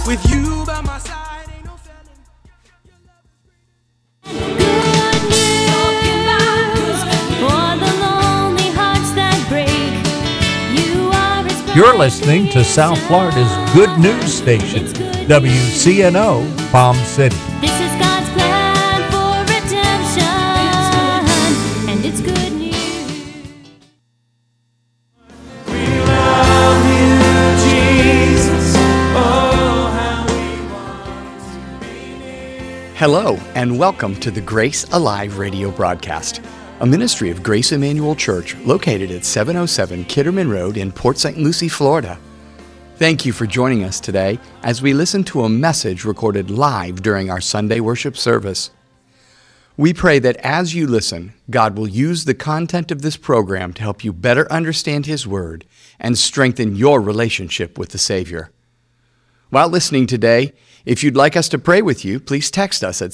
With you by my side, ain't no failing. Good news for the lonely hearts that break. You are His You're listening to South Florida's Good News Station, WCNO, Palm City. This is God's plan for redemption, and it's good news. Hello, and welcome to the Grace Alive radio broadcast, a ministry of Grace Emmanuel Church located at 707 Kitterman Road in Port St. Lucie, Florida. Thank you for joining us today as we listen to a message recorded live during our Sunday worship service. We pray that as you listen, God will use the content of this program to help you better understand His Word and strengthen your relationship with the Savior. While listening today, if you'd like us to pray with you, please text us at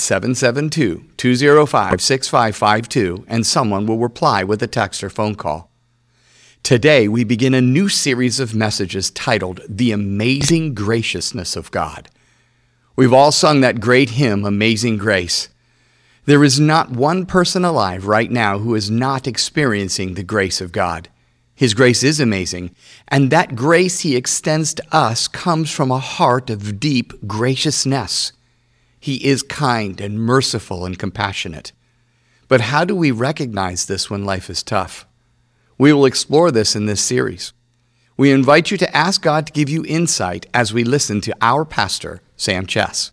772-205-6552 and someone will reply with a text or phone call. Today, we begin a new series of messages titled The Amazing Graciousness of God. We've all sung that great hymn, Amazing Grace. There is not one person alive right now who is not experiencing the grace of God. His grace is amazing, and that grace He extends to us comes from a heart of deep graciousness. He is kind and merciful and compassionate. But how do we recognize this when life is tough? We will explore this in this series. We invite you to ask God to give you insight as we listen to our pastor, Sam Chess.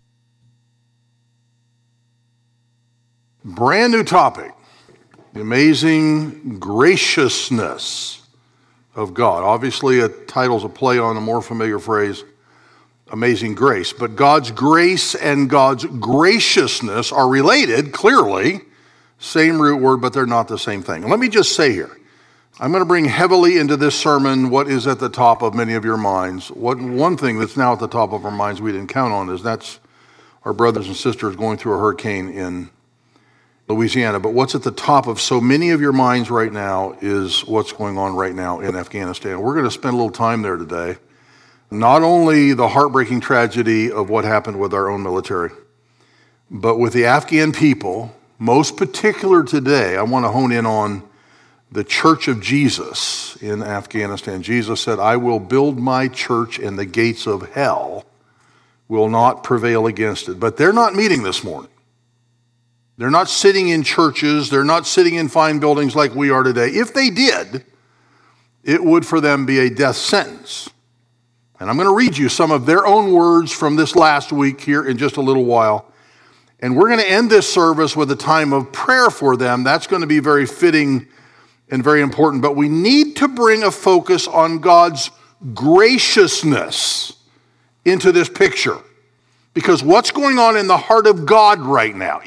Brand new topic, the amazing graciousness of God. Obviously, a title's a play on a more familiar phrase, amazing grace. But God's grace and God's graciousness are related, clearly. Same root word, but they're not the same thing. And let me just say here, I'm going to bring heavily into this sermon what is at the top of many of your minds. One thing that's now at the top of our minds we didn't count on is that's our brothers and sisters going through a hurricane in Louisiana. But what's at the top of so many of your minds right now is what's going on right now in Afghanistan. We're going to spend a little time there today. Not only the heartbreaking tragedy of what happened with our own military, but with the Afghan people, most particular today, I want to hone in on the Church of Jesus in Afghanistan. Jesus said, I will build my church and the gates of hell will not prevail against it. But they're not meeting this morning. They're not sitting in churches. They're not sitting in fine buildings like we are today. If they did, it would for them be a death sentence. And I'm going to read you some of their own words from this last week here in just a little while. And we're going to end this service with a time of prayer for them. That's going to be very fitting and very important. But we need to bring a focus on God's graciousness into this picture. Because what's going on in the heart of God right now,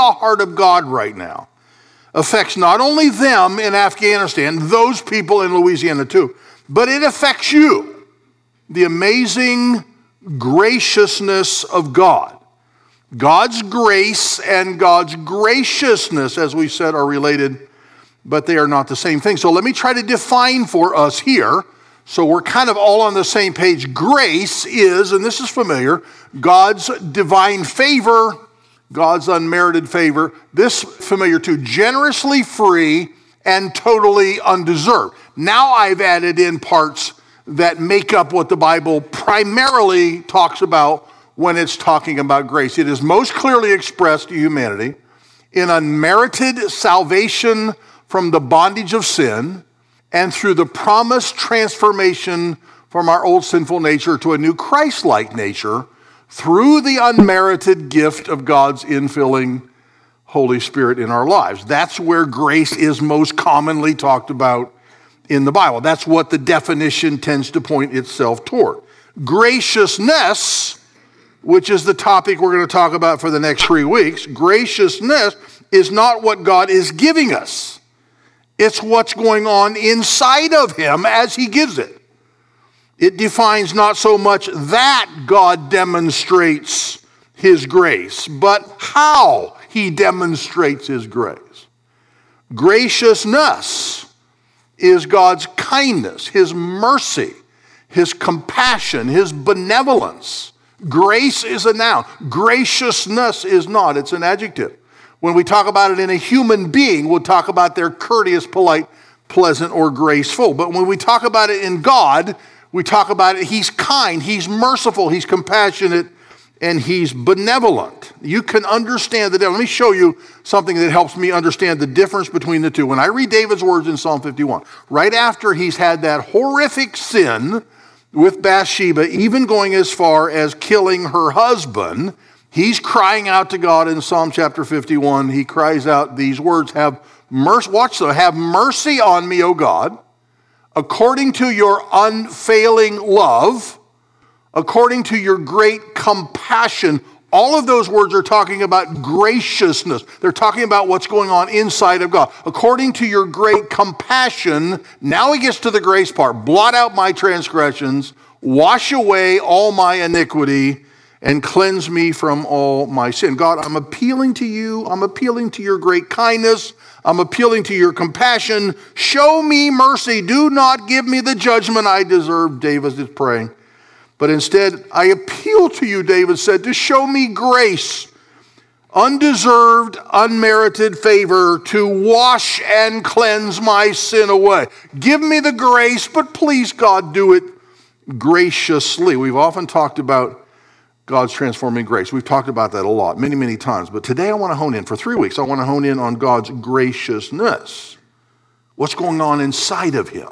affects not only them in Afghanistan, those people in Louisiana too, but it affects you. The amazing graciousness of God. God's grace and God's graciousness, as we said, are related, but they are not the same thing. So let me try to define for us here, so we're kind of all on the same page. Grace is, and this is familiar, God's divine favor, God's unmerited favor. This familiar too, generously free and totally undeserved. Now I've added in parts that make up what the Bible primarily talks about when it's talking about grace. It is most clearly expressed to humanity in unmerited salvation from the bondage of sin and through the promised transformation from our old sinful nature to a new Christ-like nature through the unmerited gift of God's infilling Holy Spirit in our lives. That's where grace is most commonly talked about in the Bible. That's what the definition tends to point itself toward. Graciousness, which is the topic we're going to talk about for the next 3 weeks, graciousness is not what God is giving us. It's what's going on inside of Him as He gives it. It defines not so much that God demonstrates His grace, but how He demonstrates His grace. Graciousness is God's kindness, His mercy, His compassion, His benevolence, Grace is a noun. Graciousness is not. It's an adjective. When we talk about it in a human being, we'll talk about their courteous, polite, pleasant, or graceful. But when we talk about it in God, we talk about it, he's kind, he's merciful, he's compassionate, and he's benevolent. You can understand the difference. Let me show you something that helps me understand the difference between the two. When I read David's words in Psalm 51, right after he's had that horrific sin with Bathsheba, even going as far as killing her husband, he's crying out to God in Psalm chapter 51. He cries out these words, have mercy, watch this, have mercy on me, O God, according to your unfailing love, according to your great compassion. All of those words are talking about graciousness. They're talking about what's going on inside of God. According to your great compassion, now he gets to the grace part. Blot out my transgressions, wash away all my iniquity, and cleanse me from all my sin. God, I'm appealing to you. I'm appealing to your great kindness. I'm appealing to your compassion. Show me mercy. Do not give me the judgment I deserve, David is praying. But instead, I appeal to you, David said, to show me grace, undeserved, unmerited favor to wash and cleanse my sin away. Give me the grace, but please, God, do it graciously. We've often talked about God's transforming grace. We've talked about that a lot, many, many times. But today I want to hone in, for 3 weeks, I want to hone in on God's graciousness. What's going on inside of him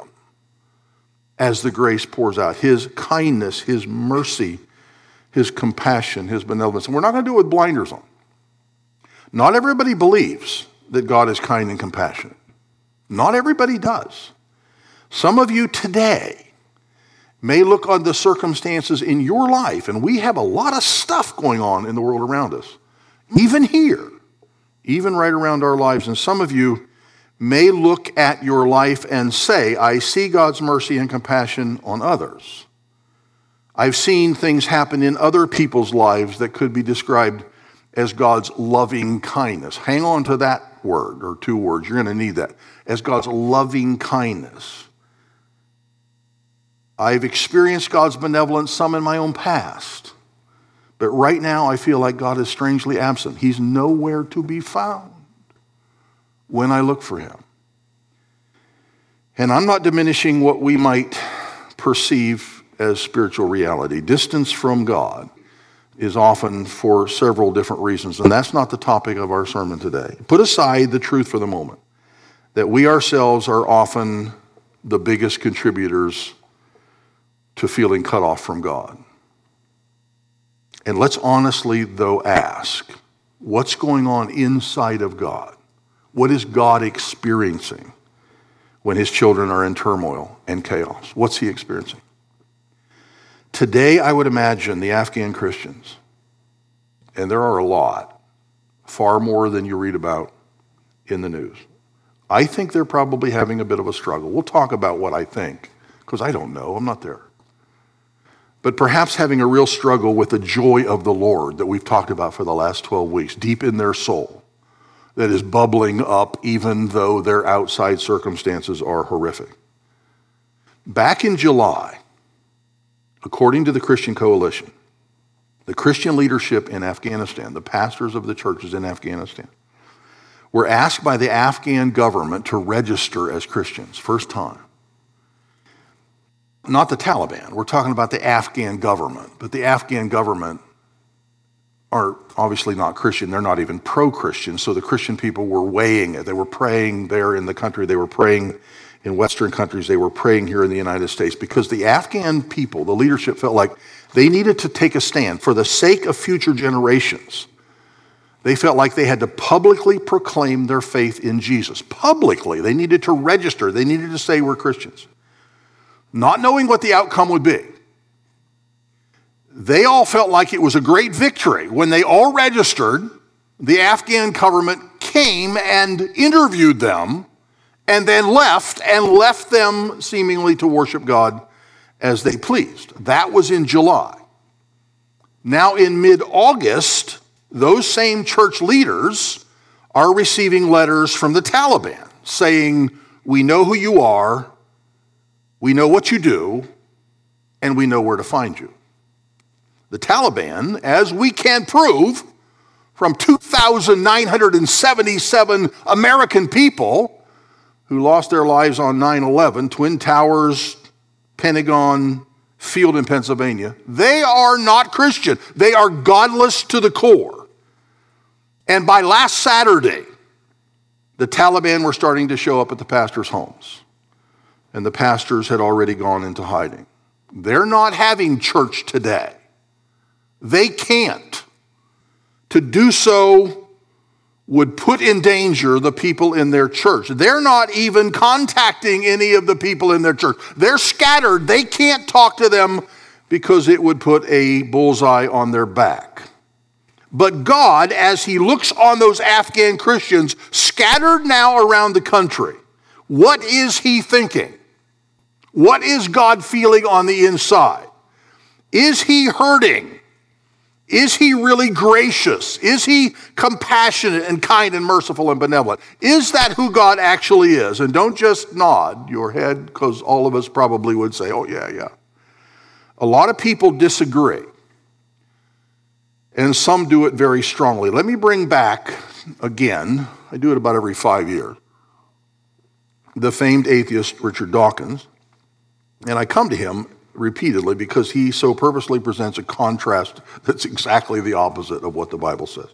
as the grace pours out? His kindness, his mercy, his compassion, his benevolence. And we're not going to do it with blinders on. Not everybody believes that God is kind and compassionate. Not everybody does. Some of you today may look on the circumstances in your life, and we have a lot of stuff going on in the world around us, even here, even right around our lives. And some of you may look at your life and say, I see God's mercy and compassion on others. I've seen things happen in other people's lives that could be described as God's loving kindness. Hang on to that word or two words. You're going to need that. As God's loving kindness. I've experienced God's benevolence some in my own past. But right now I feel like God is strangely absent. He's nowhere to be found when I look for him. And I'm not diminishing what we might perceive as spiritual reality. Distance from God is often for several different reasons, and that's not the topic of our sermon today. Put aside the truth for the moment, that we ourselves are often the biggest contributors to feeling cut off from God. And let's honestly, though, ask, what's going on inside of God? What is God experiencing when his children are in turmoil and chaos? What's he experiencing? Today, I would imagine the Afghan Christians, and there are a lot, far more than you read about in the news. I think they're probably having a bit of a struggle. We'll talk about what I think, because I don't know, I'm not there. But perhaps having a real struggle with the joy of the Lord that we've talked about for the last 12 weeks, deep in their soul, that is bubbling up even though their outside circumstances are horrific. Back in July, according to the Christian Coalition, the Christian leadership in Afghanistan, the pastors of the churches in Afghanistan, were asked by the Afghan government to register as Christians, first time. Not the Taliban. We're talking about the Afghan government. But the Afghan government are obviously not Christian. They're not even pro-Christian. So the Christian people were weighing it. They were praying there in the country. They were praying in Western countries. They were praying here in the United States because the Afghan people, the leadership, felt like they needed to take a stand for the sake of future generations. They felt like they had to publicly proclaim their faith in Jesus. Publicly. They needed to register. They needed to say we're Christians. Not knowing what the outcome would be. They all felt like it was a great victory. When they all registered, the Afghan government came and interviewed them and then left them seemingly to worship God as they pleased. That was in July. Now in mid-August, those same church leaders are receiving letters from the Taliban saying, we know who you are, we know what you do, and we know where to find you. The Taliban, as we can prove from 2,977 American people who lost their lives on 9/11, Twin Towers, Pentagon Field in Pennsylvania, they are not Christian. They are godless to the core. And by last Saturday, the Taliban were starting to show up at the pastors' homes. And the pastors had already gone into hiding. They're not having church today. They can't. To do so would put in danger the people in their church. They're not even contacting any of the people in their church. They're scattered. They can't talk to them because it would put a bullseye on their back. But God, as he looks on those Afghan Christians scattered now around the country, what is he thinking? What is God feeling on the inside? Is he hurting? Is he really gracious? Is he compassionate and kind and merciful and benevolent? Is that who God actually is? And don't just nod your head, because all of us probably would say, oh yeah, yeah. A lot of people disagree. And some do it very strongly. Let me bring back again, I do it about every 5 years, the famed atheist Richard Dawkins. And I come to him repeatedly because he so purposely presents a contrast that's exactly the opposite of what the Bible says.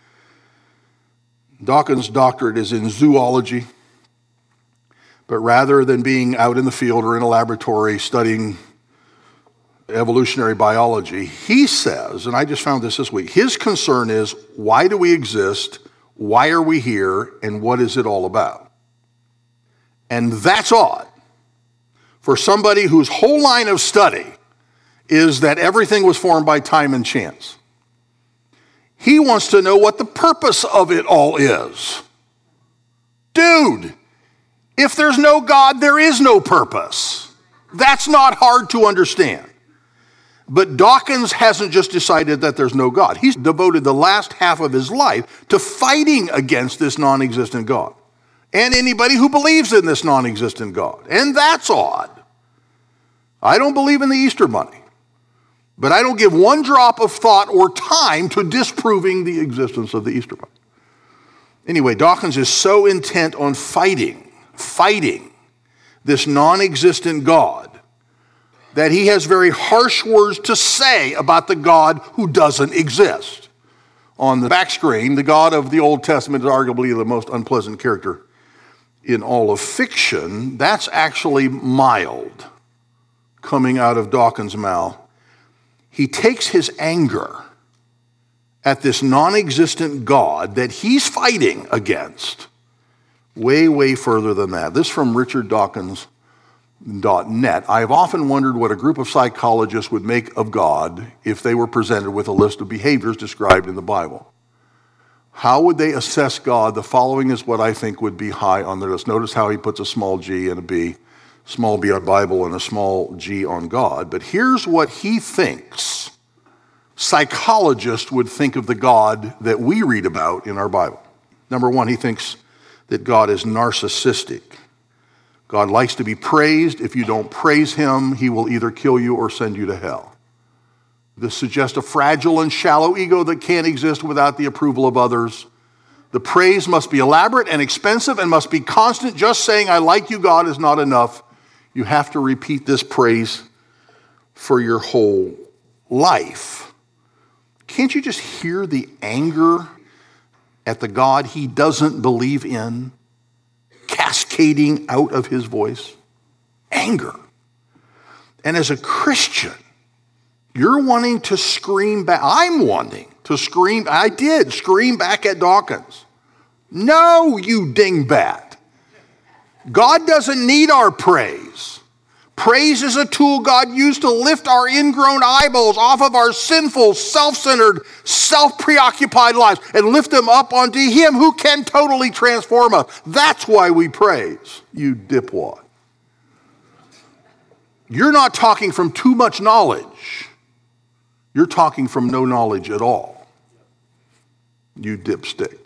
Dawkins' doctorate is in zoology, but rather than being out in the field or in a laboratory studying evolutionary biology, he says, and I just found this week, his concern is, why do we exist, why are we here, and what is it all about? And that's odd for somebody whose whole line of study is that everything was formed by time and chance. He wants to know what the purpose of it all is. Dude, if there's no God, there is no purpose. That's not hard to understand. But Dawkins hasn't just decided that there's no God. He's devoted the last half of his life to fighting against this non-existent God and anybody who believes in this non-existent God. And that's odd. I don't believe in the Easter Bunny, but I don't give one drop of thought or time to disproving the existence of the Easter Bunny. Anyway, Dawkins is so intent on fighting this non-existent God that he has very harsh words to say about the God who doesn't exist. On the back screen, the God of the Old Testament is arguably the most unpleasant character in all of fiction. That's actually mild coming out of Dawkins' mouth. He takes his anger at this non-existent God that he's fighting against way, way further than that. This from RichardDawkins.net. I have often wondered what a group of psychologists would make of God if they were presented with a list of behaviors described in the Bible. How would they assess God? The following is what I think would be high on their list. Notice how he puts a small g and a b, small b on Bible and a small g on God. But here's what he thinks psychologists would think of the God that we read about in our Bible. Number one, he thinks that God is narcissistic. God likes to be praised. If you don't praise him, he will either kill you or send you to hell. This suggests a fragile and shallow ego that can't exist without the approval of others. The praise must be elaborate and expensive and must be constant. Just saying, I like you, God, is not enough. You have to repeat this praise for your whole life. Can't you just hear the anger at the God he doesn't believe in cascading out of his voice? Anger. And as a Christian, you're wanting to scream back. I'm wanting to scream. I did scream back at Dawkins. No, you dingbat. God doesn't need our praise. Praise is a tool God used to lift our ingrown eyeballs off of our sinful, self-centered, self-preoccupied lives and lift them up onto him who can totally transform us. That's why we praise, you dipwad. You're not talking from too much knowledge. You're talking from no knowledge at all, you dipstick.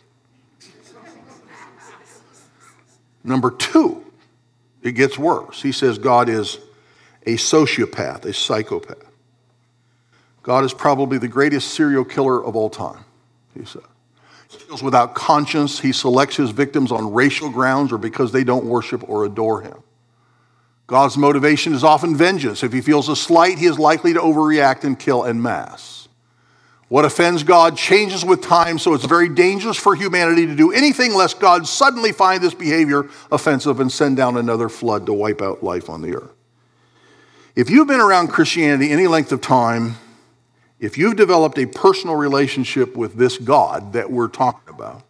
Number two, it gets worse. He says God is a sociopath, a psychopath. God is probably the greatest serial killer of all time, he said. He kills without conscience. He selects his victims on racial grounds or because they don't worship or adore him. God's motivation is often vengeance. If he feels a slight, he is likely to overreact and kill en masse. What offends God changes with time, so it's very dangerous for humanity to do anything lest God suddenly find this behavior offensive and send down another flood to wipe out life on the earth. If you've been around Christianity any length of time, if you've developed a personal relationship with this God that we're talking about,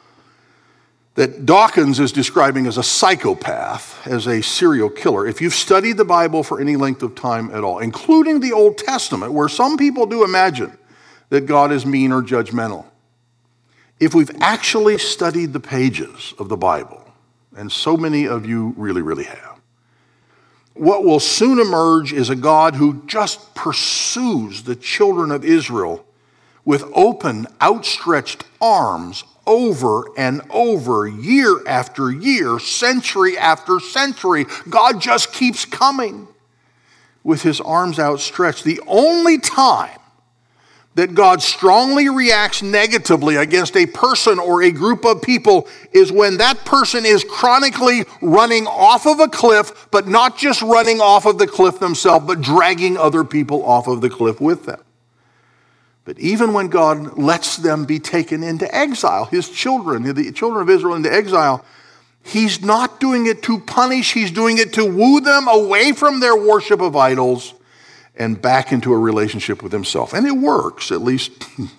that Dawkins is describing as a psychopath, as a serial killer, if you've studied the Bible for any length of time at all, including the Old Testament, where some people do imagine that God is mean or judgmental, if we've actually studied the pages of the Bible, and so many of you really, really have, what will soon emerge is a God who just pursues the children of Israel with open, outstretched arms over and over, year after year, century after century. God just keeps coming with his arms outstretched. The only time that God strongly reacts negatively against a person or a group of people is when that person is chronically running off of a cliff, but not just running off of the cliff themselves, but dragging other people off of the cliff with them. But even when God lets them be taken into exile, his children, the children of Israel into exile, he's not doing it to punish, he's doing it to woo them away from their worship of idols and back into a relationship with himself. And it works, at least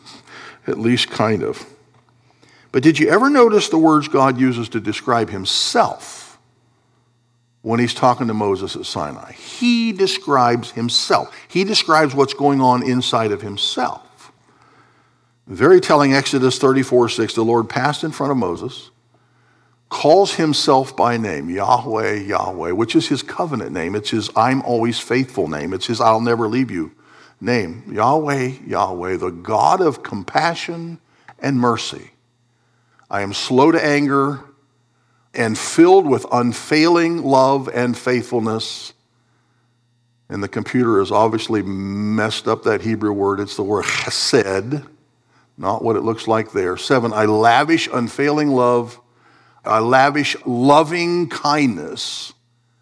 kind of. But did you ever notice the words God uses to describe himself when he's talking to Moses at Sinai? He describes himself. He describes what's going on inside of himself. Very telling, Exodus 34:6, the Lord passed in front of Moses, calls himself by name, Yahweh, Yahweh, which is his covenant name. It's his I'm always faithful name. It's his I'll never leave you name. Yahweh, Yahweh, the God of compassion and mercy. I am slow to anger and filled with unfailing love and faithfulness. And the computer has obviously messed up that Hebrew word. It's the word chesed, not what it looks like there. 7, I lavish unfailing love. I lavish loving kindness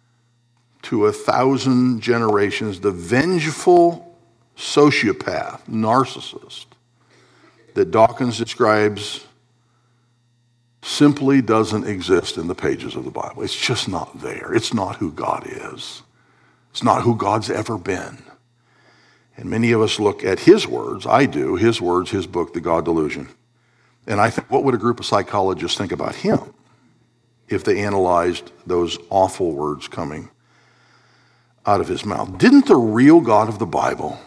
to 1,000 generations. The vengeful sociopath, narcissist, that Dawkins describes simply doesn't exist in the pages of the Bible. It's just not there. It's not who God is. It's not who God's ever been. And many of us look at his words, I do, his words, his book, The God Delusion. And I think, what would a group of psychologists think about him if they analyzed those awful words coming out of his mouth? Didn't the real God of the Bible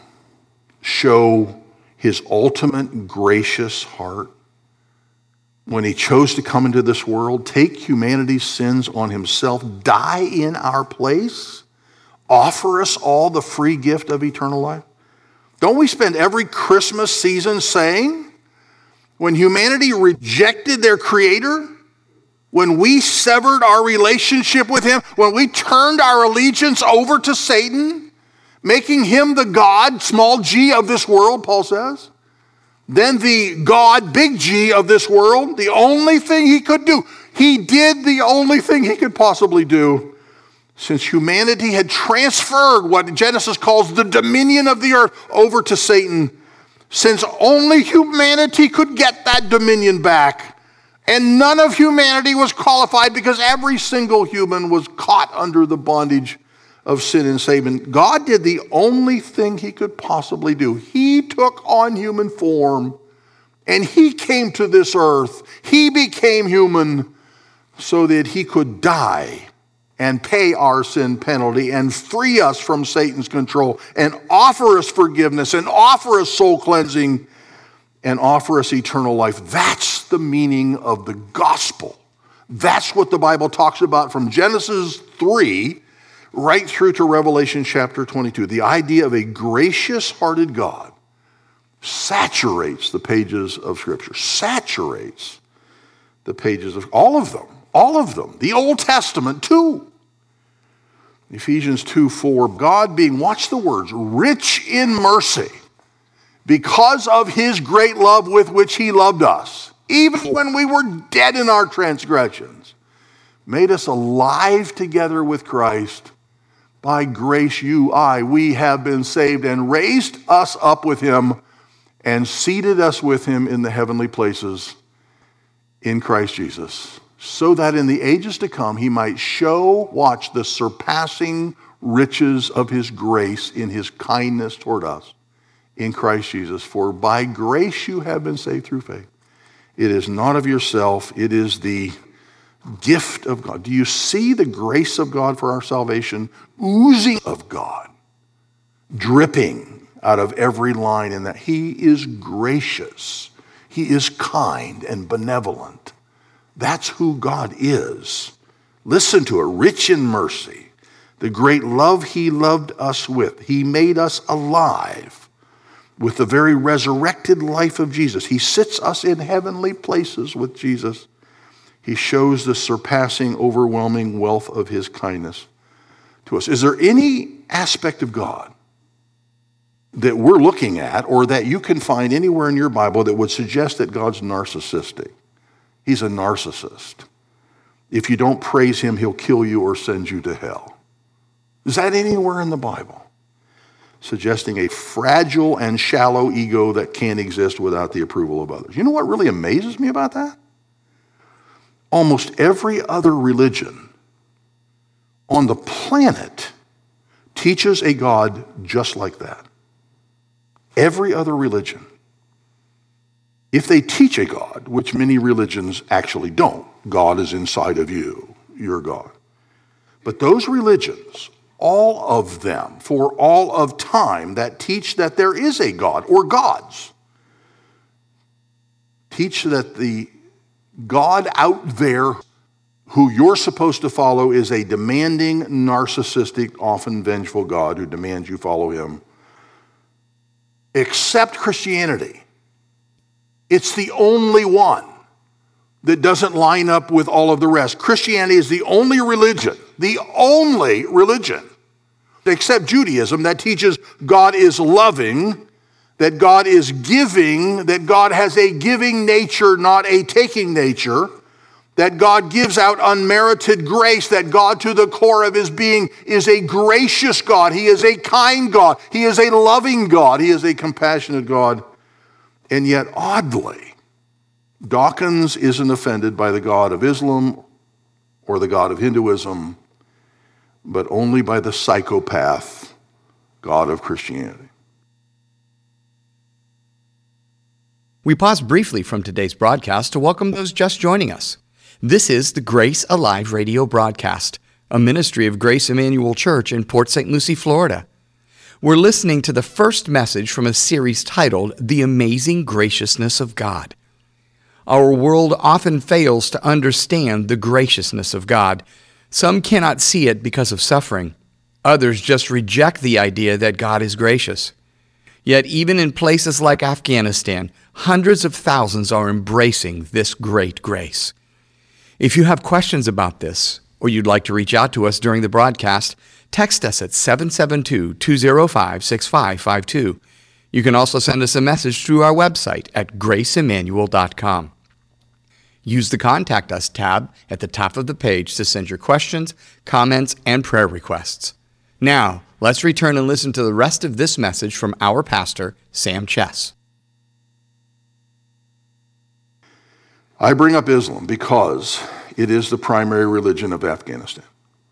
show his ultimate gracious heart when he chose to come into this world, take humanity's sins on himself, die in our place, offer us all the free gift of eternal life? Don't we spend every Christmas season saying, when humanity rejected their Creator, when we severed our relationship with him, when we turned our allegiance over to Satan, making him the God, small g, of this world, Paul says, then the God, big G, of this world, the only thing he could do, he did the only thing he could possibly do, since humanity had transferred what Genesis calls the dominion of the earth over to Satan, since only humanity could get that dominion back. And none of humanity was qualified because every single human was caught under the bondage of sin and Satan. God did the only thing he could possibly do. He took on human form and he came to this earth. He became human so that he could die and pay our sin penalty and free us from Satan's control and offer us forgiveness and offer us soul cleansing and offer us eternal life. That's the meaning of the gospel. That's what the Bible talks about from Genesis 3 right through to Revelation chapter 22. The idea of a gracious-hearted God saturates the pages of Scripture, saturates the pages of all of them, the Old Testament too. Ephesians 2:4, God being, watch the words, rich in mercy. because of his great love with which he loved us, even when we were dead in our transgressions, made us alive together with Christ. By grace we have been saved, and raised us up with him and seated us with him in the heavenly places in Christ Jesus, so that in the ages to come he might show, watch, the surpassing riches of his grace in his kindness toward us in Christ Jesus. For by grace you have been saved through faith. It is not of yourself, it is the gift of God. Do you see the grace of God for our salvation oozing of God, dripping out of every line in that? He is gracious. He is kind and benevolent. That's who God is. Listen to it, rich in mercy. The great love he loved us with. He made us alive with the very resurrected life of Jesus. He sits us in heavenly places with Jesus. He shows the surpassing, overwhelming wealth of his kindness to us. Is there any aspect of God that we're looking at or that you can find anywhere in your Bible that would suggest that God's narcissistic? He's a narcissist. If you don't praise him, he'll kill you or send you to hell. Is that anywhere in the Bible? Suggesting a fragile and shallow ego that can't exist without the approval of others. You know what really amazes me about that? Almost every other religion on the planet teaches a God just like that. Every other religion. If they teach a God, which many religions actually don't, God is inside of you, you're God. But those religions, all of them, for all of time, that teach that there is a God or gods, teach that the God out there who you're supposed to follow is a demanding, narcissistic, often vengeful God who demands you follow him. Except Christianity. It's the only one that doesn't line up with all of the rest. Christianity is the only religion, except Judaism, that teaches God is loving, that God is giving, that God has a giving nature, not a taking nature, that God gives out unmerited grace, that God to the core of his being is a gracious God. He is a kind God. He is a loving God. He is a compassionate God. And yet, oddly, Dawkins isn't offended by the God of Islam or the God of Hinduism, but only by the psychopath God of Christianity. We pause briefly from today's broadcast to welcome those just joining us. This is the Grace Alive radio broadcast, a ministry of Grace Emmanuel Church in Port St. Lucie, Florida. We're listening to the first message from a series titled The Amazing Graciousness of God. Our world often fails to understand the graciousness of God. Some cannot see it because of suffering. Others just reject the idea that God is gracious. Yet even in places like Afghanistan, hundreds of thousands are embracing this great grace. If you have questions about this, or you'd like to reach out to us during the broadcast, text us at 772-205-6552. You can also send us a message through our website at graceemmanuel.com. Use the Contact Us tab at the top of the page to send your questions, comments, and prayer requests. Now, let's return and listen to the rest of this message from our pastor, Sam Chess. I bring up Islam because it is the primary religion of Afghanistan.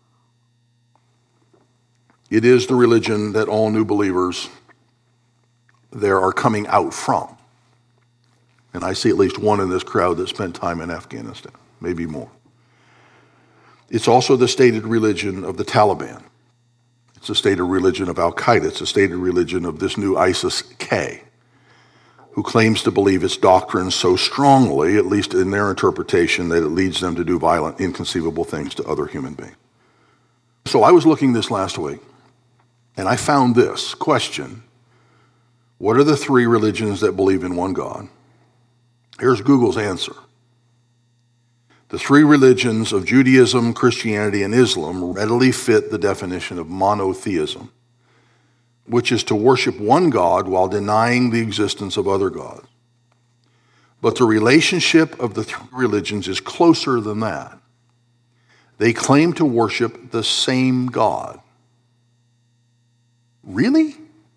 It is the religion that all new believers there are coming out from. And I see at least one in this crowd that spent time in Afghanistan, maybe more. It's also the stated religion of the Taliban. It's the stated religion of Al-Qaeda. It's the stated religion of this new ISIS-K, who claims to believe its doctrine so strongly, at least in their interpretation, that it leads them to do violent, inconceivable things to other human beings. So I was looking this last week, and I found this question: what are the three religions that believe in one God? Here's Google's answer. The three religions of Judaism, Christianity, and Islam readily fit the definition of monotheism, which is to worship one God while denying the existence of other gods. But the relationship of the three religions is closer than that. They claim to worship the same God. Really?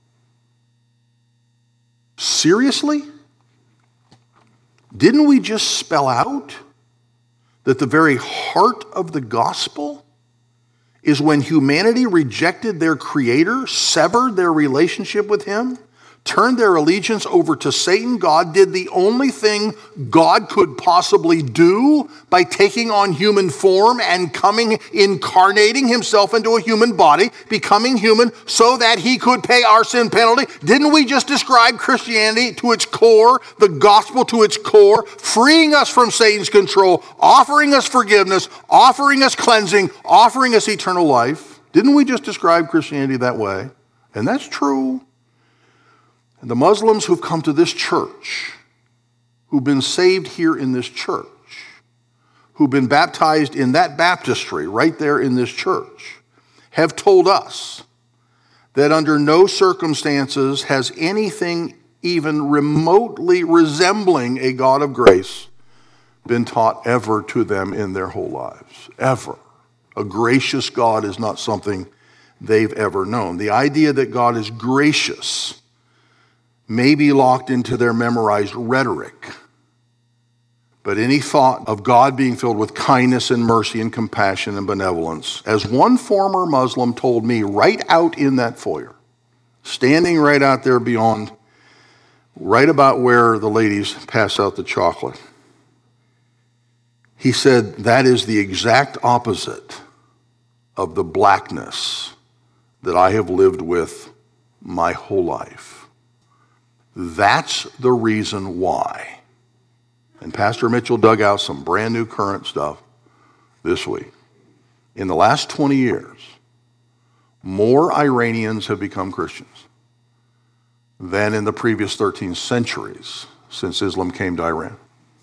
Seriously? Didn't we just spell out that the very heart of the gospel is when humanity rejected their Creator, severed their relationship with Him, turned their allegiance over to Satan? God did the only thing God could possibly do by taking on human form and incarnating Himself into a human body, becoming human so that He could pay our sin penalty. Didn't we just describe Christianity to its core, the gospel to its core, freeing us from Satan's control, offering us forgiveness, offering us cleansing, offering us eternal life? Didn't we just describe Christianity that way? And that's true. And the Muslims who've come to this church, who've been saved here in this church, who've been baptized in that baptistry right there in this church, have told us that under no circumstances has anything even remotely resembling a God of grace been taught ever to them in their whole lives. Ever. A gracious God is not something they've ever known. The idea that God is gracious may be locked into their memorized rhetoric, but any thought of God being filled with kindness and mercy and compassion and benevolence, as one former Muslim told me right out in that foyer, standing right out there beyond, right about where the ladies pass out the chocolate, he said, that is the exact opposite of the blackness that I have lived with my whole life. That's the reason why. And Pastor Mitchell dug out some brand new current stuff this week. In the last 20 years, more Iranians have become Christians than in the previous 13 centuries since Islam came to Iran.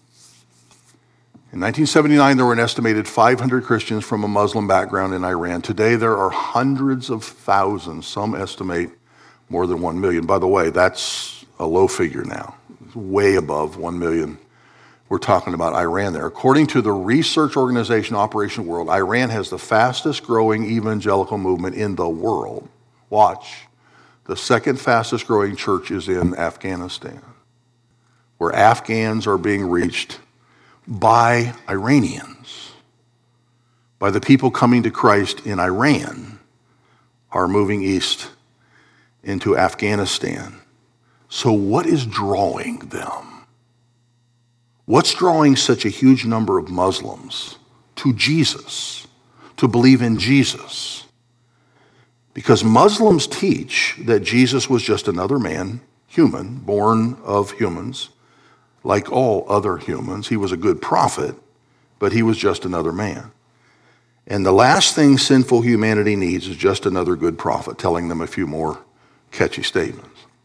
In 1979, there were an estimated 500 Christians from a Muslim background in Iran. Today, there are hundreds of thousands. Some estimate more than 1 million. By the way, that's a low figure now. It's way above 1 million. We're talking about Iran there. According to the research organization Operation World, Iran has the fastest growing evangelical movement in the world. Watch. The second fastest growing church is in Afghanistan, where Afghans are being reached by Iranians, by the people coming to Christ in Iran are moving east into Afghanistan. So what is drawing them? What's drawing such a huge number of Muslims to Jesus, to believe in Jesus? Because Muslims teach that Jesus was just another man, human, born of humans, like all other humans. He was a good prophet, but he was just another man. And the last thing sinful humanity needs is just another good prophet telling them a few more catchy statements.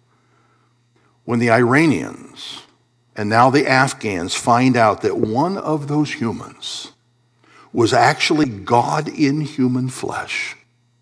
When the Iranians and now the Afghans find out that one of those humans was actually God in human flesh,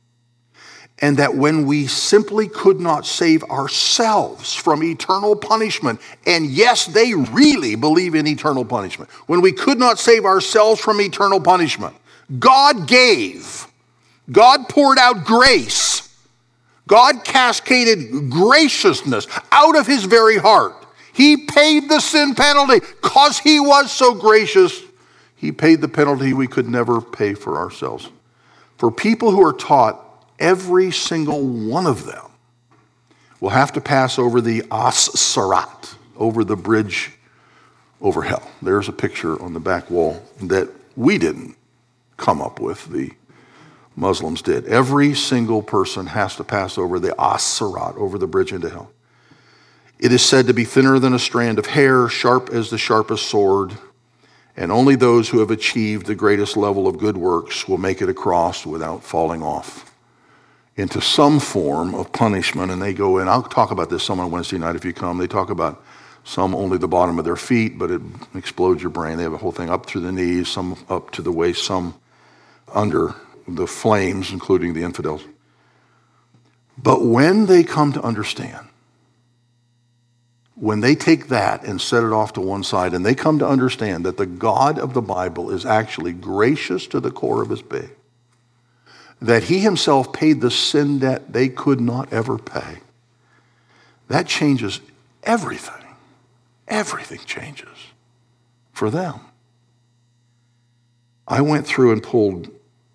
and that when we simply could not save ourselves from eternal punishment, and yes, they really believe in eternal punishment, when we could not save ourselves from eternal punishment, God gave, God poured out grace, God cascaded graciousness out of his very heart. He paid the sin penalty because he was so gracious. He paid the penalty we could never pay for ourselves. For people who are taught, every single one of them will have to pass over the As-Sirat, over the bridge over hell. There's a picture on the back wall that we didn't come up with, the Muslims did. Every single person has to pass over the As-Sirat, over the bridge into hell. It is said to be thinner than a strand of hair, sharp as the sharpest sword, and only those who have achieved the greatest level of good works will make it across without falling off into some form of punishment. And they go in, I'll talk about this some on Wednesday night if you come. They talk about some only the bottom of their feet, but it explodes your brain. They have a whole thing up through the knees, some up to the waist, some under the flames, including the infidels. But when they come to understand, when they take that and set it off to one side, and they come to understand that the God of the Bible is actually gracious to the core of his being, that he himself paid the sin debt they could not ever pay, that changes everything. Everything changes for them. I went through and pulled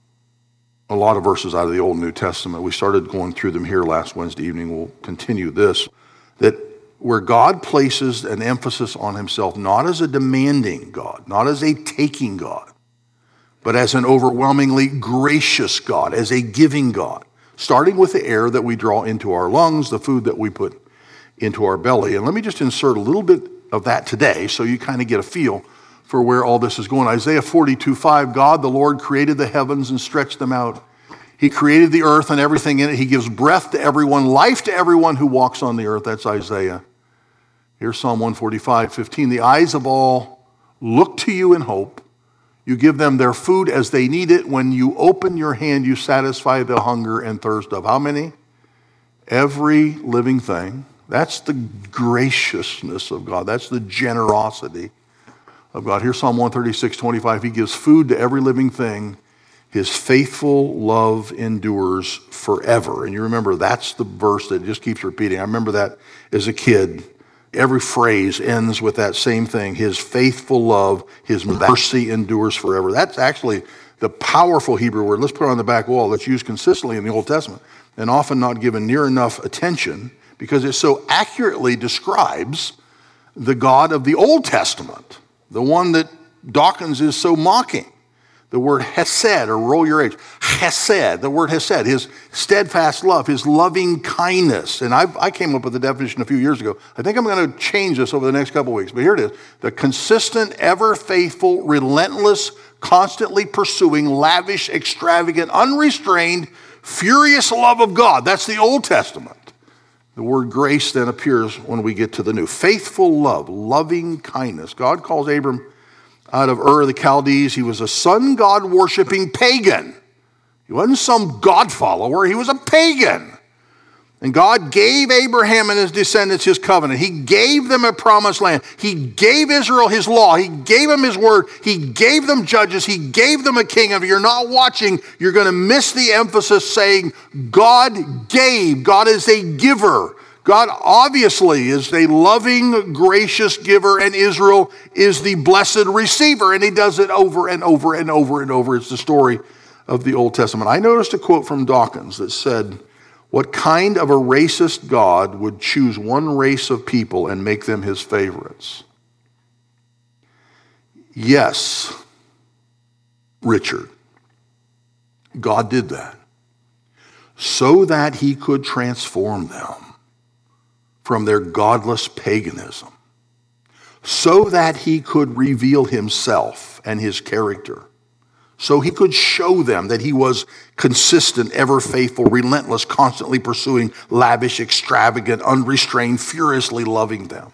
a lot of verses out of the Old and New Testament. We started going through them here last Wednesday evening. We'll continue this. That where God places an emphasis on himself, not as a demanding God, not as a taking God, but as an overwhelmingly gracious God, as a giving God, starting with the air that we draw into our lungs, the food that we put into our belly. And let me just insert a little bit of that today so you kind of get a feel for where all this is going. Isaiah 42:5, God the Lord created the heavens and stretched them out. He created the earth and everything in it. He gives breath to everyone, life to everyone who walks on the earth. That's Isaiah. Here's Psalm 145:15. The eyes of all look to you in hope. You give them their food as they need it. When you open your hand, you satisfy the hunger and thirst of how many? Every living thing. That's the graciousness of God. That's the generosity of God. Here's Psalm 136:25. He gives food to every living thing. His faithful love endures forever. And you remember, that's the verse that just keeps repeating. I remember that as a kid. Every phrase ends with that same thing. His faithful love, his mercy endures forever. That's actually the powerful Hebrew word. Let's put it on the back wall. That's used consistently in the Old Testament and often not given near enough attention because it so accurately describes the God of the Old Testament, the one that Dawkins is so mocking. The word hesed, or roll your H, hesed, the word hesed, his steadfast love, his loving kindness. And I came up with the definition a few years ago. I think I'm going to change this over the next couple of weeks, but here it is. The consistent, ever faithful, relentless, constantly pursuing, lavish, extravagant, unrestrained, furious love of God. That's the Old Testament. The word grace then appears when we get to the New. Faithful love, loving kindness. God calls Abram out of Ur of the Chaldees. He was a sun god worshiping pagan. He wasn't some God follower, he was a pagan. And God gave Abraham and his descendants his covenant. He gave them a promised land. He gave Israel his law. He gave them his word. He gave them judges. He gave them a king. If you're not watching, you're going to miss the emphasis saying God gave. God is a giver. God obviously is a loving, gracious giver, and Israel is the blessed receiver, and he does it over and over and over and over. It's the story of the Old Testament. I noticed a quote from Dawkins that said, "What kind of a racist God would choose one race of people and make them his favorites?" Yes, Richard, God did that so that he could transform them from their godless paganism, so that he could reveal himself and his character, so he could show them that he was consistent, ever faithful, relentless, constantly pursuing, lavish, extravagant, unrestrained, furiously loving them,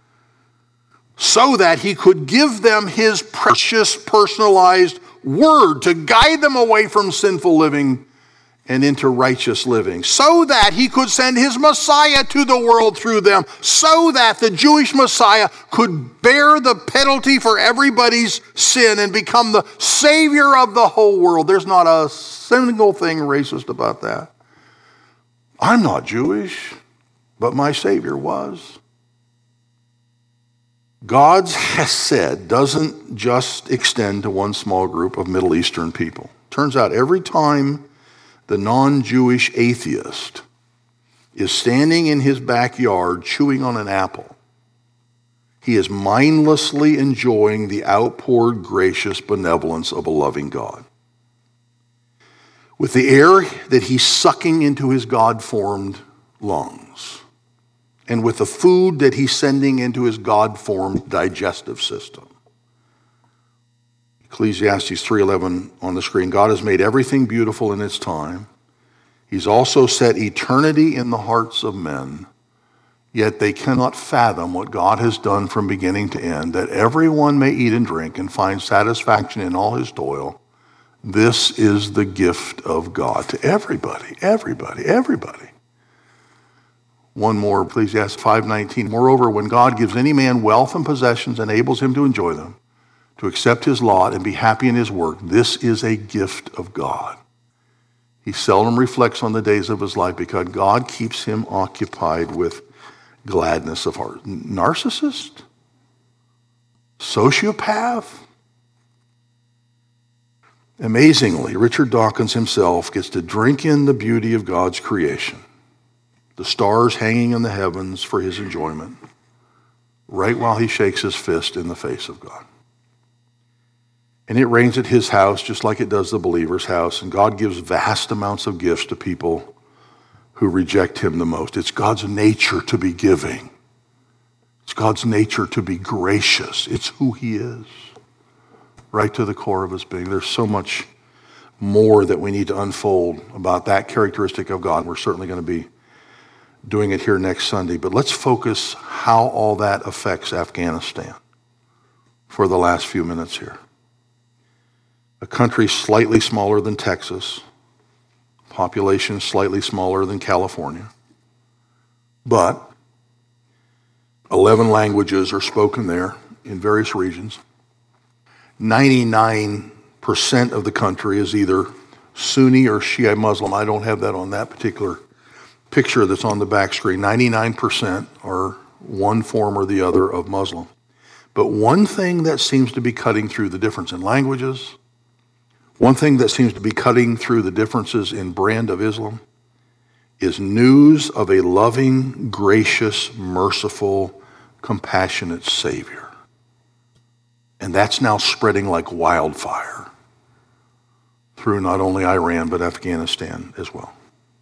so that he could give them his precious, personalized word to guide them away from sinful living and into righteous living, so that he could send his Messiah to the world through them, so that the Jewish Messiah could bear the penalty for everybody's sin and become the Savior of the whole world. There's not a single thing racist about that. I'm not Jewish, but my Savior was. God's hesed doesn't just extend to one small group of Middle Eastern people. Turns out every time the non-Jewish atheist is standing in his backyard chewing on an apple, he is mindlessly enjoying the outpoured gracious benevolence of a loving God. With the air that he's sucking into his God-formed lungs, and with the food that he's sending into his God-formed digestive system. Ecclesiastes 3:11 on the screen. God has made everything beautiful in its time. He's also set eternity in the hearts of men, yet they cannot fathom what God has done from beginning to end, that everyone may eat and drink and find satisfaction in all his toil. This is the gift of God to everybody, everybody, everybody. One more, Ecclesiastes 5:19. Moreover, when God gives any man wealth and possessions and enables him to enjoy them, to accept his lot and be happy in his work, this is a gift of God. He seldom reflects on the days of his life because God keeps him occupied with gladness of heart. Narcissist? Sociopath? Amazingly, Richard Dawkins himself gets to drink in the beauty of God's creation, the stars hanging in the heavens for his enjoyment, right while he shakes his fist in the face of God. And it rains at his house just like it does the believer's house, and God gives vast amounts of gifts to people who reject him the most. It's God's nature to be giving. It's God's nature to be gracious. It's who he is, right to the core of his being. There's so much more that we need to unfold about that characteristic of God. We're certainly going to be doing it here next Sunday. But let's focus how all that affects Afghanistan for the last few minutes here. A country slightly smaller than Texas, population slightly smaller than California, but 11 languages are spoken there in various regions. 99% of the country is either Sunni or Shia Muslim. I don't have that on that particular picture that's on the back screen. 99% are one form or the other of Muslim. But one thing that seems to be cutting through the difference in languages, one thing that seems to be cutting through the differences in brand of Islam is news of a loving, gracious, merciful, compassionate Savior. And that's now spreading like wildfire through not only Iran, but Afghanistan as well.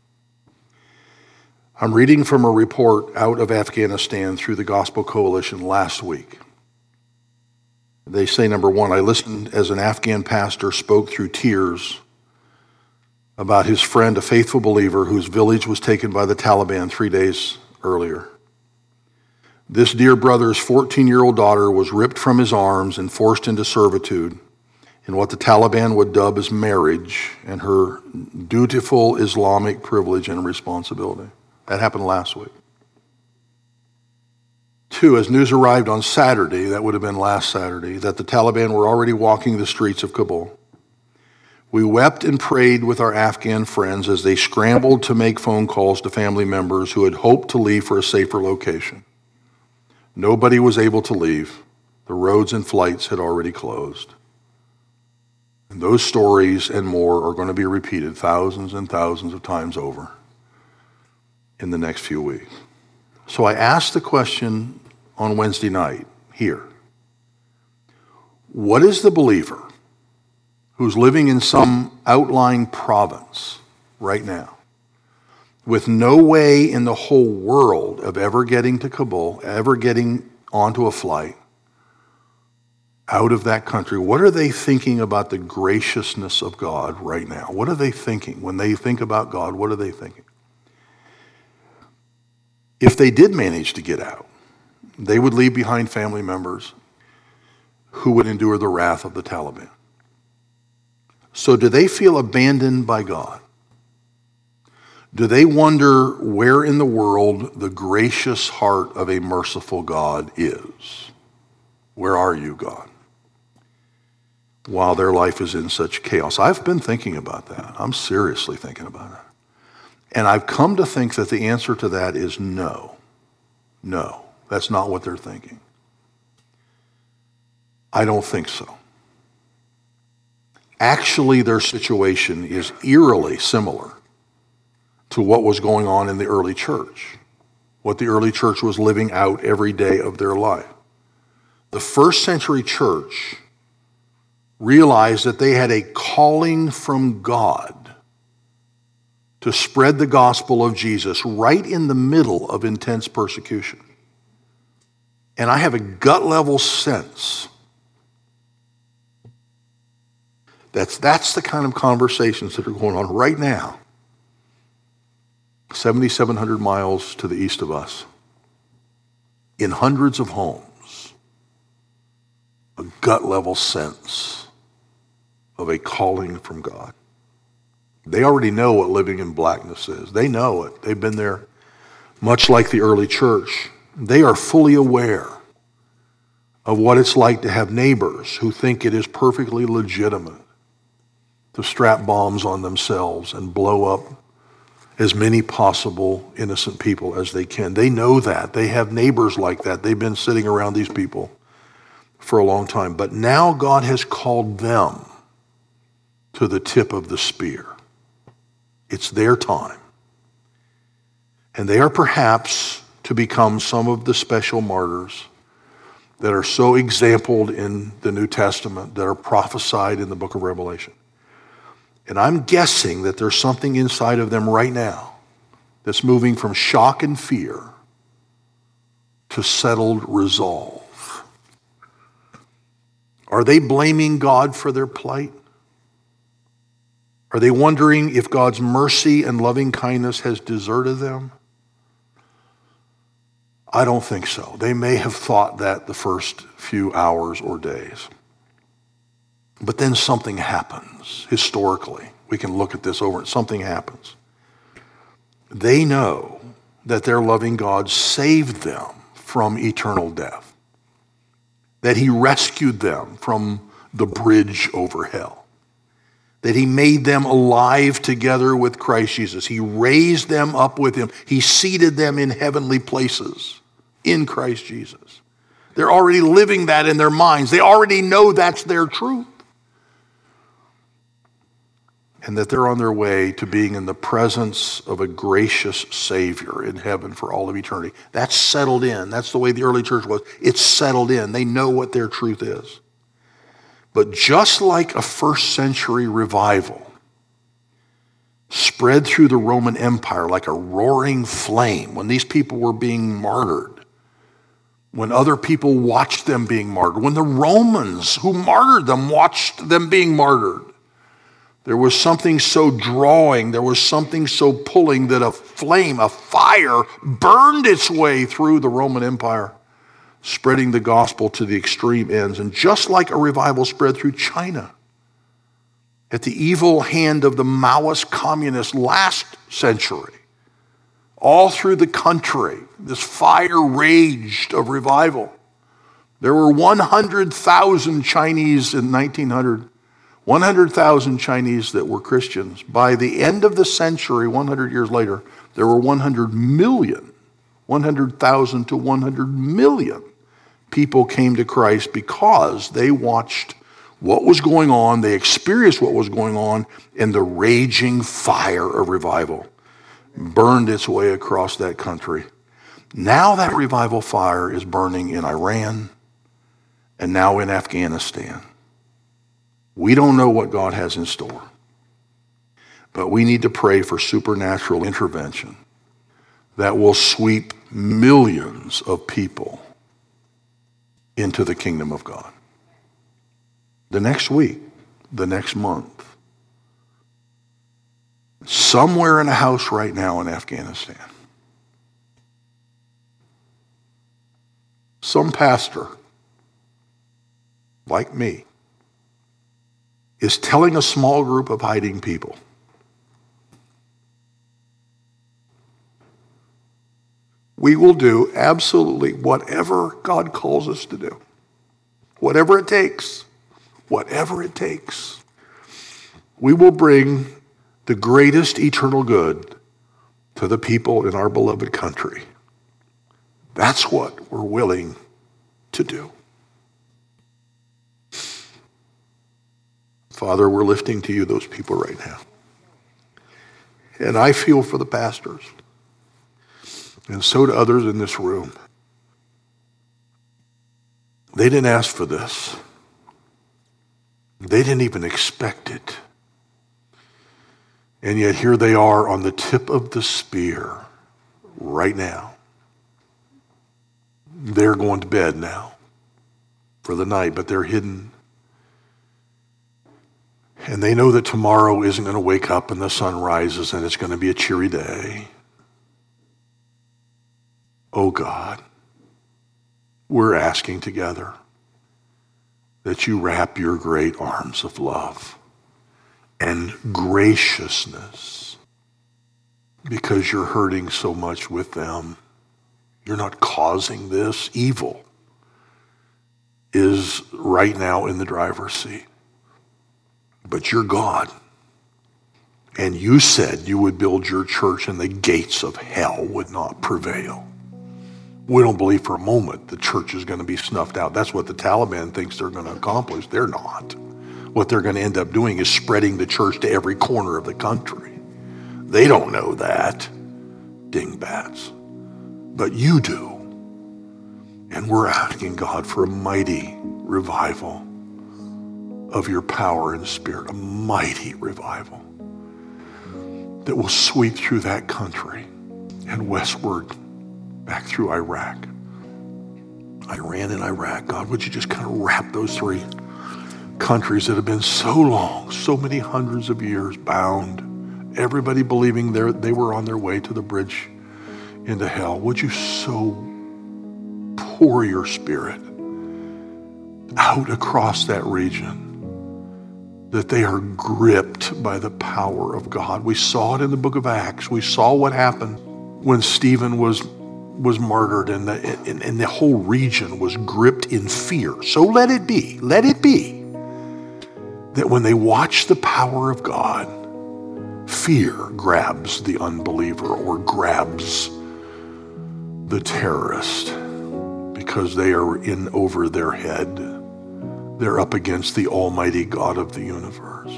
I'm reading from a report out of Afghanistan through the Gospel Coalition last week. They say, number one, I listened as an Afghan pastor spoke through tears about his friend, a faithful believer, whose village was taken by the Taliban 3 days earlier. This dear brother's 14-year-old daughter was ripped from his arms and forced into servitude in what the Taliban would dub as marriage and her dutiful Islamic privilege and responsibility. That happened last week. Two, as news arrived on Saturday, that would have been last Saturday, that the Taliban were already walking the streets of Kabul. We wept and prayed with our Afghan friends as they scrambled to make phone calls to family members who had hoped to leave for a safer location. Nobody was able to leave. The roads and flights had already closed. And those stories and more are going to be repeated thousands and thousands of times over in the next few weeks. So I asked the question on Wednesday night here. What is the believer who's living in some outlying province right now with no way in the whole world of ever getting to Kabul, ever getting onto a flight out of that country? What are they thinking about the graciousness of God right now? What are they thinking? When they think about God, what are they thinking? If they did manage to get out, they would leave behind family members who would endure the wrath of the Taliban. So do they feel abandoned by God? Do they wonder where in the world the gracious heart of a merciful God is? Where are you, God? While their life is in such chaos. I've been thinking about that. I'm seriously thinking about it. And I've come to think that the answer to that is no. No, that's not what they're thinking. I don't think so. Actually, their situation is eerily similar to what was going on in the early church, what the early church was living out every day of their life. The first century church realized that they had a calling from God to spread the gospel of Jesus right in the middle of intense persecution. And I have a gut level sense that's the kind of conversations that are going on right now, 7,700 miles to the east of us, in hundreds of homes, a gut level sense of a calling from God. They already know what living in blackness is. They know it. They've been there much like the early church, they are fully aware of what it's like to have neighbors who think it is perfectly legitimate to strap bombs on themselves and blow up as many possible innocent people as they can. They know that. They have neighbors like that. They've been sitting around these people for a long time. But now God has called them to the tip of the spear. It's their time. And they are perhaps to become some of the special martyrs that are so exampled in the New Testament, that are prophesied in the book of Revelation. And I'm guessing that there's something inside of them right now that's moving from shock and fear to settled resolve. Are they blaming God for their plight? Are they wondering if God's mercy and loving kindness has deserted them? I don't think so. They may have thought that the first few hours or days. But then something happens historically. We can look at this over. Something happens. They know that their loving God saved them from eternal death, that he rescued them from the bridge over hell, that he made them alive together with Christ Jesus. He raised them up with him. He seated them in heavenly places in Christ Jesus. They're already living that in their minds. They already know that's their truth. And that they're on their way to being in the presence of a gracious Savior in heaven for all of eternity. That's settled in. That's the way the early church was. It's settled in. They know what their truth is. But just like a first century revival spread through the Roman Empire like a roaring flame when these people were being martyred, when other people watched them being martyred, when the Romans who martyred them watched them being martyred, there was something so drawing, there was something so pulling that a flame, a fire, burned its way through the Roman Empire, spreading the gospel to the extreme ends. And just like a revival spread through China at the evil hand of the Maoist communists last century, all through the country, this fire raged of revival. There were 100,000 Chinese in 1900. 100,000 Chinese that were Christians. By the end of the century, 100 years later, there were 100 million, 100,000 to 100 million people came to Christ because they watched what was going on, they experienced what was going on, and the raging fire of revival burned its way across that country. Now that revival fire is burning in Iran and now in Afghanistan. We don't know what God has in store, but we need to pray for supernatural intervention that will sweep millions of people into the kingdom of God. The next week, the next month, somewhere in a house right now in Afghanistan, some pastor, like me, is telling a small group of hiding people, we will do absolutely whatever God calls us to do. Whatever it takes. Whatever it takes. We will bring the greatest eternal good to the people in our beloved country. That's what we're willing to do. Father, we're lifting to you those people right now. And I feel for the pastors. And so do others in this room. They didn't ask for this. They didn't even expect it. And yet here they are on the tip of the spear right now. They're going to bed now for the night, but they're hidden. And they know that tomorrow isn't going to wake up and the sun rises and it's going to be a cheery day. Oh God, we're asking together that you wrap your great arms of love and graciousness, because you're hurting so much with them. You're not causing this. Evil is right now in the driver's seat. But you're God. And you said you would build your church and the gates of hell would not prevail. We don't believe for a moment the church is going to be snuffed out. That's what the Taliban thinks they're going to accomplish. They're not. What they're going to end up doing is spreading the church to every corner of the country. They don't know that, dingbats. But you do. And we're asking God for a mighty revival of your power and spirit, a mighty revival that will sweep through that country and westward back through Iraq. Iran and Iraq. God, would you just kind of wrap those three countries that have been so long, so many hundreds of years bound, everybody believing they were on their way to the bridge into hell. Would you so pour your spirit out across that region that they are gripped by the power of God. We saw it in the book of Acts. We saw what happened when Stephen was martyred and the whole region was gripped in fear. So let it be that when they watch the power of God, fear grabs the unbeliever or grabs the terrorist because they are in over their head. They're up against the almighty God of the universe.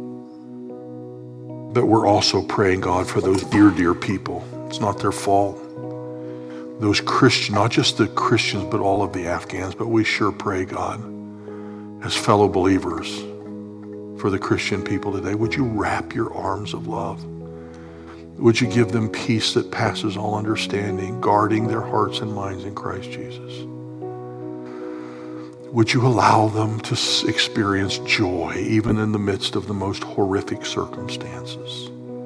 But we're also praying, God, for those dear people. It's not their fault. Those Christians, not just the Christians, but all of the Afghans. But we sure pray, God, as fellow believers, for the Christian people today. Would you wrap your arms of love? Would you give them peace that passes all understanding, guarding their hearts and minds in Christ Jesus? Would you allow them to experience joy even in the midst of the most horrific circumstances?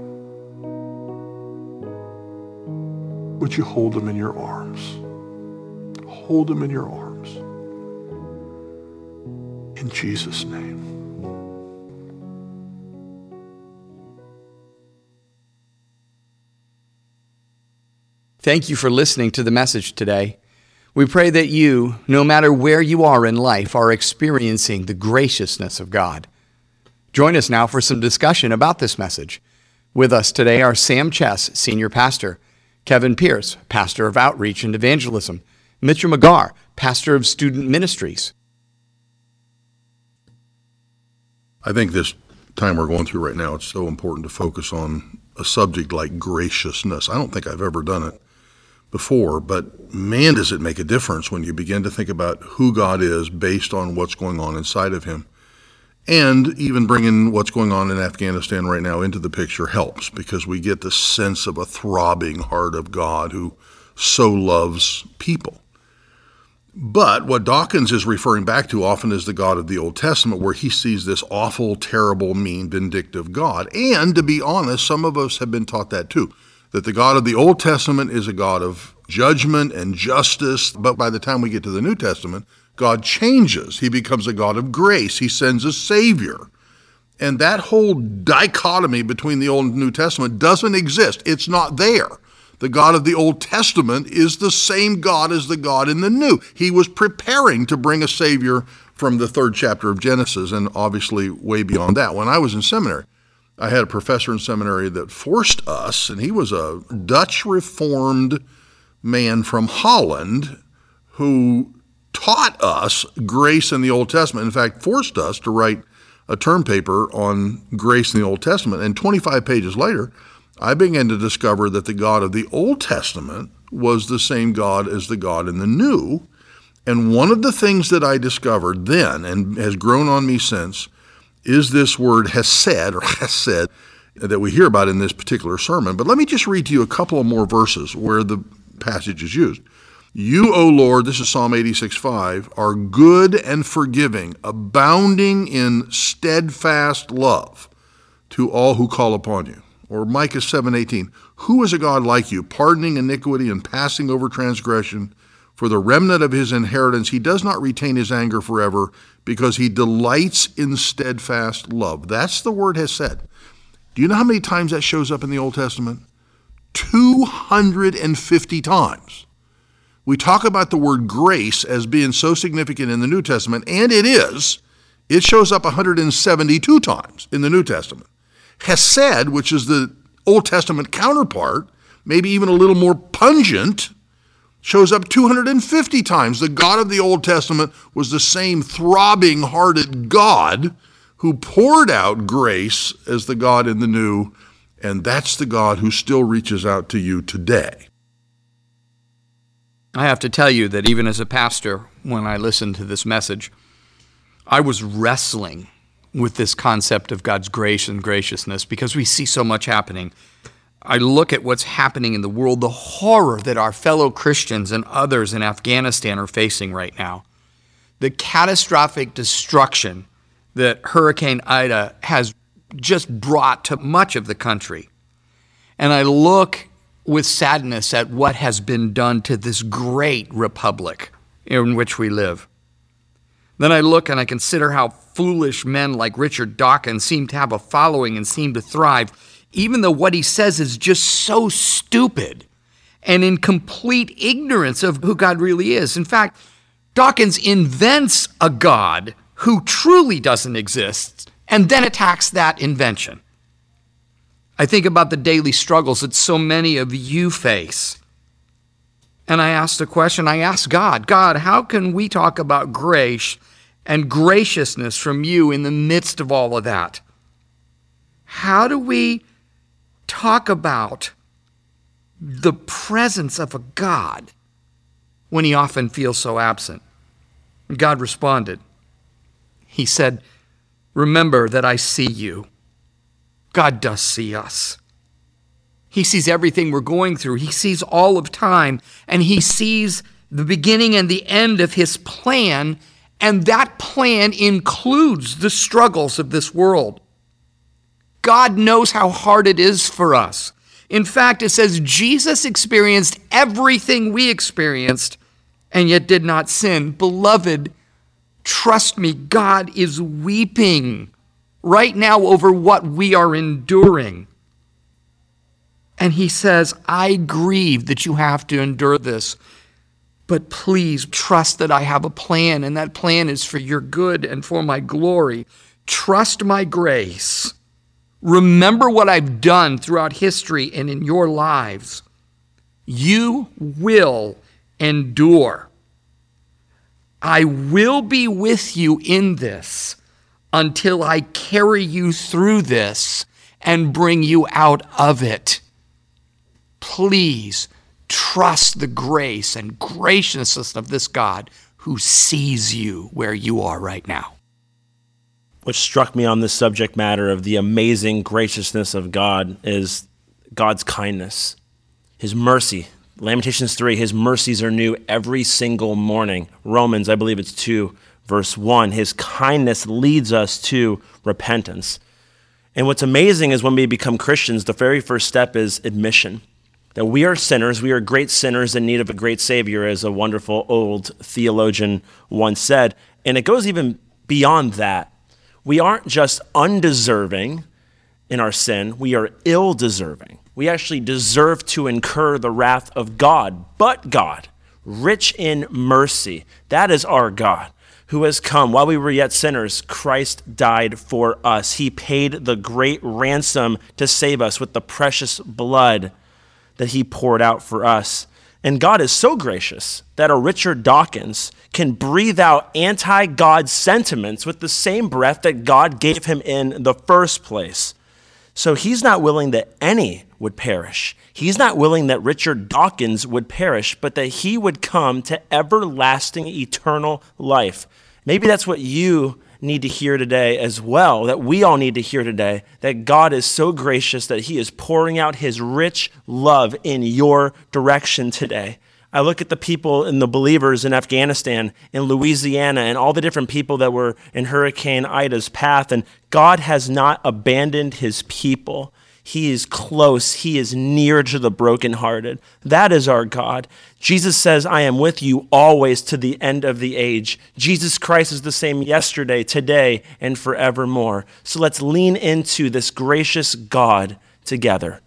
Would you hold them in your arms? Hold them in your arms. In Jesus' name. Thank you for listening to the message today. We pray that you, no matter where you are in life, are experiencing the graciousness of God. Join us now for some discussion about this message. With us today are Sam Chess, Senior Pastor, Kevin Pierce, Pastor of Outreach and Evangelism, Mitchell McGarr, Pastor of Student Ministries. I think this time we're going through right now, it's so important to focus on a subject like graciousness. I don't think I've ever done it before, but man, does it make a difference when you begin to think about who God is based on what's going on inside of him. And even bringing what's going on in Afghanistan right now into the picture helps, because we get the sense of a throbbing heart of God who so loves people. But what Dawkins is referring back to often is the God of the Old Testament, where he sees this awful, terrible, mean, vindictive God. And to be honest, some of us have been taught that too, that the God of the Old Testament is a God of judgment and justice, but by the time we get to the New Testament, God changes. He becomes a God of grace. He sends a Savior. And that whole dichotomy between the Old and New Testament doesn't exist. It's not there. The God of the Old Testament is the same God as the God in the New. He was preparing to bring a Savior from the 3rd chapter of Genesis, and obviously way beyond that. When I was in seminary, I had a professor in seminary that forced us, and he was a Dutch Reformed man from Holland who taught us grace in the Old Testament. In fact, forced us to write a term paper on grace in the Old Testament. And 25 pages later, I began to discover that the God of the Old Testament was the same God as the God in the New. And one of the things that I discovered then, and has grown on me since, is this word hesed, or hesed, that we hear about in this particular sermon. But let me just read to you a couple of more verses where the passage is used. You, O Lord, this is Psalm 86:5, are good and forgiving, abounding in steadfast love to all who call upon you. Or Micah 7:18, who is a God like you, pardoning iniquity and passing over transgression? For the remnant of his inheritance, he does not retain his anger forever, because he delights in steadfast love. That's the word hesed. Do you know how many times that shows up in the Old Testament? 250 times. We talk about the word grace as being so significant in the New Testament, and it is. It shows up 172 times in the New Testament. Hesed, which is the Old Testament counterpart, maybe even a little more pungent, shows up 250 times. The God of the Old Testament was the same throbbing-hearted God who poured out grace as the God in the New, and that's the God who still reaches out to you today. I have to tell you that even as a pastor, when I listened to this message, I was wrestling with this concept of God's grace and graciousness because we see so much happening. I look at what's happening in the world, the horror that our fellow Christians and others in Afghanistan are facing right now, the catastrophic destruction that Hurricane Ida has just brought to much of the country. And I look with sadness at what has been done to this great republic in which we live. Then I look and I consider how foolish men like Richard Dawkins seem to have a following and seem to thrive, even though what he says is just so stupid and in complete ignorance of who God really is. In fact, Dawkins invents a God who truly doesn't exist and then attacks that invention. I think about the daily struggles that so many of you face. And I asked a question. I asked God, how can we talk about grace and graciousness from you in the midst of all of that? How do we talk about the presence of a God when he often feels so absent? And God responded. He said, remember that I see you. God does see us. He sees everything we're going through. He sees all of time, and he sees the beginning and the end of his plan, and that plan includes the struggles of this world. God knows how hard it is for us. In fact, it says Jesus experienced everything we experienced and yet did not sin. Beloved, trust me, God is weeping right now over what we are enduring. And he says, I grieve that you have to endure this, but please trust that I have a plan, and that plan is for your good and for my glory. Trust my grace. Remember what I've done throughout history and in your lives. You will endure. I will be with you in this until I carry you through this and bring you out of it. Please trust the grace and graciousness of this God who sees you where you are right now. What struck me on this subject matter of the amazing graciousness of God is God's kindness, his mercy. Lamentations 3, his mercies are new every single morning. Romans, I believe it's 2, verse 1, his kindness leads us to repentance. And what's amazing is when we become Christians, the very first step is admission. That we are sinners, we are great sinners in need of a great Savior, as a wonderful old theologian once said. And it goes even beyond that. We aren't just undeserving in our sin, we are ill-deserving. We actually deserve to incur the wrath of God, but God, rich in mercy, that is our God, who has come. While we were yet sinners, Christ died for us. He paid the great ransom to save us with the precious blood that he poured out for us. And God is so gracious that a Richard Dawkins can breathe out anti-God sentiments with the same breath that God gave him in the first place. So he's not willing that any would perish. He's not willing that Richard Dawkins would perish, but that he would come to everlasting, eternal life. Maybe that's what you need to hear today as well, that we all need to hear today, that God is so gracious that he is pouring out his rich love in your direction today. I look at the people and the believers in Afghanistan, in Louisiana, and all the different people that were in Hurricane Ida's path, and God has not abandoned his people. He is close. He is near to the brokenhearted. That is our God. Jesus says, I am with you always to the end of the age. Jesus Christ is the same yesterday, today, and forevermore. So let's lean into this gracious God together.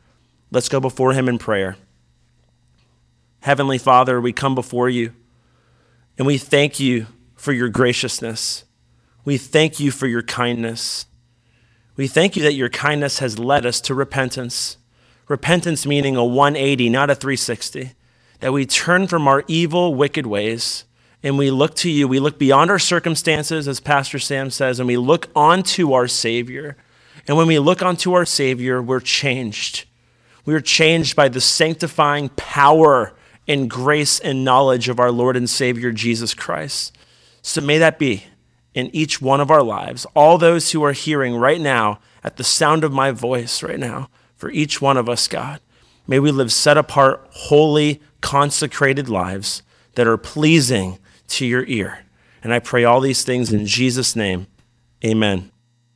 Let's go before him in prayer. Heavenly Father, we come before you, and we thank you for your graciousness. We thank you for your kindness. We thank you that your kindness has led us to repentance. Repentance meaning a 180, not a 360. That we turn from our evil, wicked ways, and we look to you. We look beyond our circumstances, as Pastor Sam says, and we look onto our Savior. And when we look onto our Savior, we're changed. We're changed by the sanctifying power and grace and knowledge of our Lord and Savior, Jesus Christ. So may that be in each one of our lives. All those who are hearing right now, at the sound of my voice right now, for each one of us, God, may we live set apart, holy, consecrated lives that are pleasing to your ear. And I pray all these things in Jesus' name. Amen.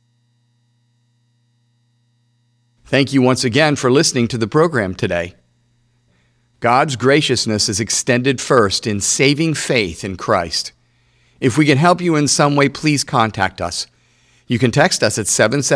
Thank you once again for listening to the program today. God's graciousness is extended first in saving faith in Christ. If we can help you in some way, please contact us. You can text us at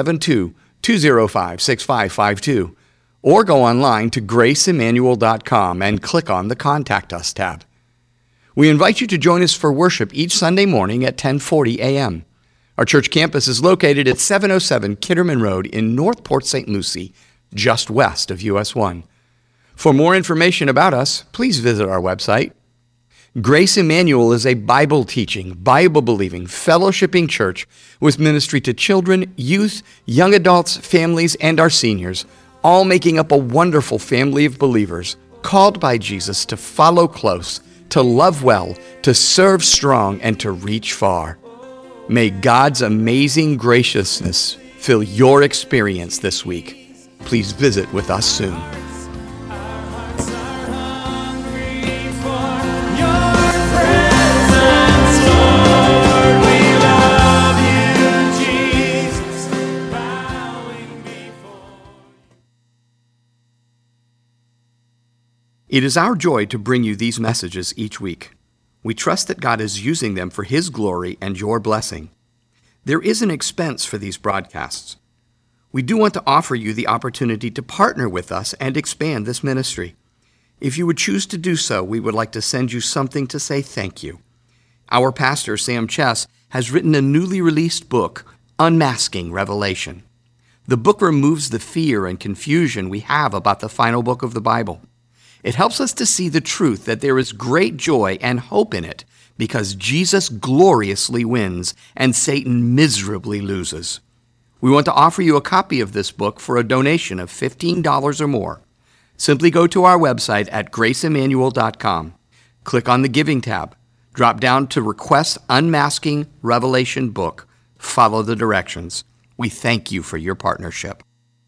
772-205-6552 or go online to graceemmanuel.com and click on the Contact Us tab. We invite you to join us for worship each Sunday morning at 10:40 a.m. Our church campus is located at 707 Kitterman Road in North Port St. Lucie, just west of US 1. For more information about us, please visit our website. Grace Emmanuel is a Bible-teaching, Bible-believing, fellowshipping church with ministry to children, youth, young adults, families, and our seniors, all making up a wonderful family of believers called by Jesus to follow close, to love well, to serve strong, and to reach far. May God's amazing graciousness fill your experience this week. Please visit with us soon. It is our joy to bring you these messages each week. We trust that God is using them for His glory and your blessing. There is an expense for these broadcasts. We do want to offer you the opportunity to partner with us and expand this ministry. If you would choose to do so, we would like to send you something to say thank you. Our pastor, Sam Chess, has written a newly released book, Unmasking Revelation. The book removes the fear and confusion we have about the final book of the Bible. It helps us to see the truth that there is great joy and hope in it because Jesus gloriously wins and Satan miserably loses. We want to offer you a copy of this book for a donation of $15 or more. Simply go to our website at graceemmanuel.com. Click on the Giving tab. Drop down to Request Unmasking Revelation Book. Follow the directions. We thank you for your partnership.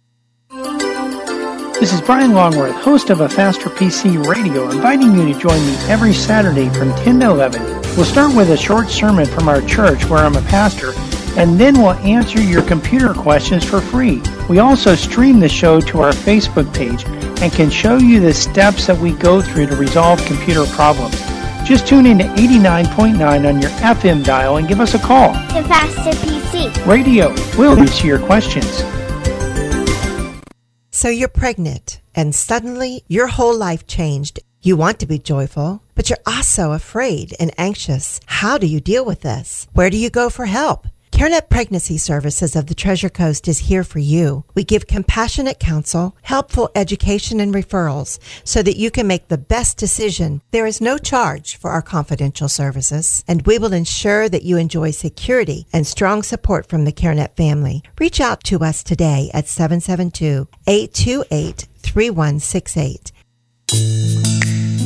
This is Brian Longworth, host of A Faster PC Radio, inviting you to join me every Saturday from 10 to 11. We'll start with a short sermon from our church where I'm a pastor, and then we'll answer your computer questions for free. We also stream the show to our Facebook page and can show you the steps that we go through to resolve computer problems. Just tune in to 89.9 on your FM dial and give us a call. The Faster PC Radio. We'll answer your questions. So you're pregnant, and suddenly your whole life changed. You want to be joyful, but you're also afraid and anxious. How do you deal with this? Where do you go for help? CareNet Pregnancy Services of the Treasure Coast is here for you. We give compassionate counsel, helpful education, and referrals so that you can make the best decision. There is no charge for our confidential services, and we will ensure that you enjoy security and strong support from the CareNet family. Reach out to us today at 772-828-3168.